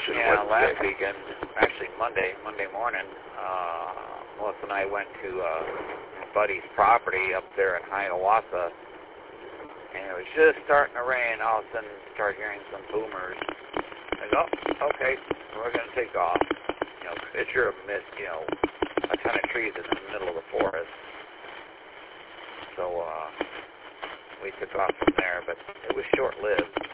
mentioned Yeah, Wednesday. last weekend, actually Monday morning, Melissa and I went to Buddy's property up there in Hiawatha, and it was just starting to rain. All of a sudden, started hearing some boomers. I go, oh, okay, we're going to take off. You know, picture of a ton of trees in the middle of the forest. So we took off from there, but it was short-lived.